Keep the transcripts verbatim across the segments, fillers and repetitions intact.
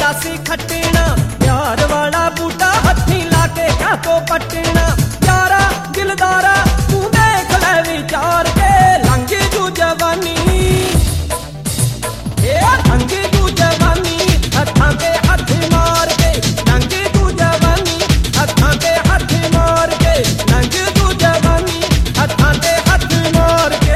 सी खटना प्यार वाला बूटा हथी लाके क्या तो पटना यारा दिलदारा तू देख ले विचार के लंघी जू जवानी लंघी जू जवानी हथां ते हथ मार के लंघी जू जवानी हथां ते हथ मार के लंघी जू जवानी हथां ते हथ मार के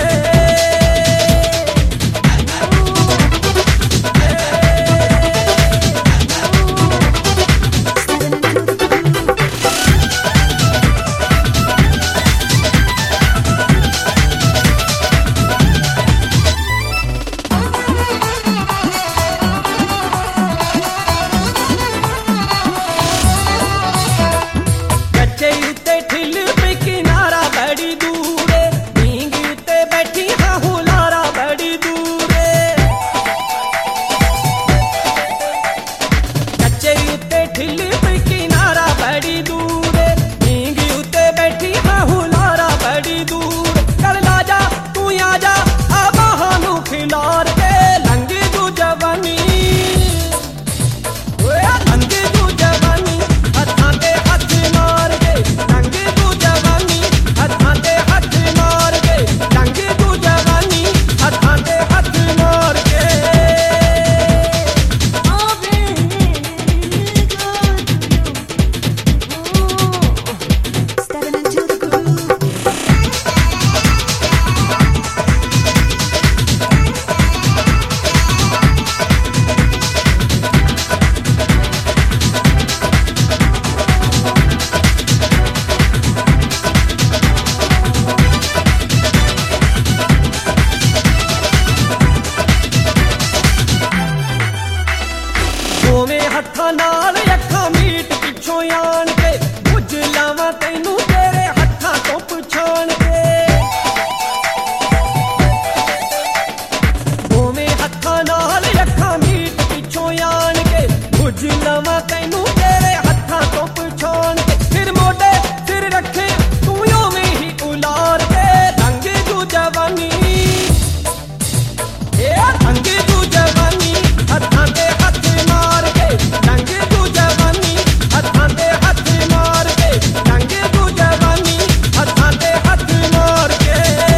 हत्थां नाल अखां मीट पिछों आण के बुझ लावां तैनू तेरे हत्थां तो पछाण के दोवें हत्थां नाल अखां मीट पिछों आण के बुझ लावां तैनू तेरे हत्थां तो पछाण के फिर मोढे सिर रखे तू ओवें ही उलार के लंघी जू जवानी लंघी जू जवानी हत्थां ते हथ मार के लंघी जू जवानी हत्थां ते हथ मार के लंघी जू जवानी हत्थां ते हथ मार के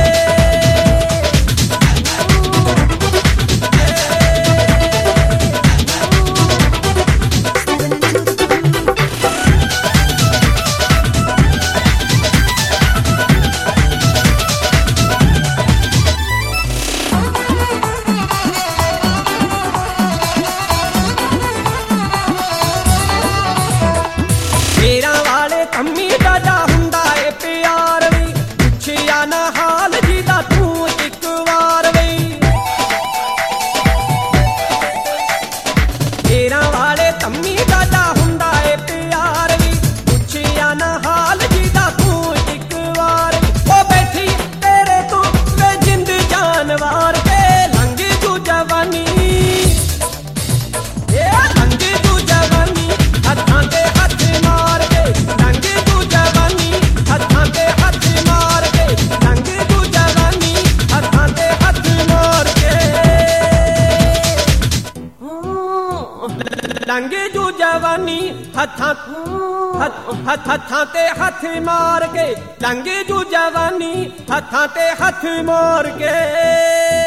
तेरा वाले तम्मी डाडा हुंदा ए प्यार वी पुछया ना हाल जीदा तू एक वार वी तेरा वाले तम्मी डाडा हुंदा ए प्यार वी पुछया ना हाल जीदा तू एक वार ओ बैठी तेरे तू वे जिंद जानवार के लंघी जू जवानी लंघी जू जवानी हत्थां ते हथ मार के लंघी जू जवानी हत्थां ते हथ मार के लंघी जू जवानी हत्थां ते हथ मार के लंघी जू जवानी हत्थां हत्थां ते हथ मार के लंघी जू जवानी हत्थां ते हथ मार के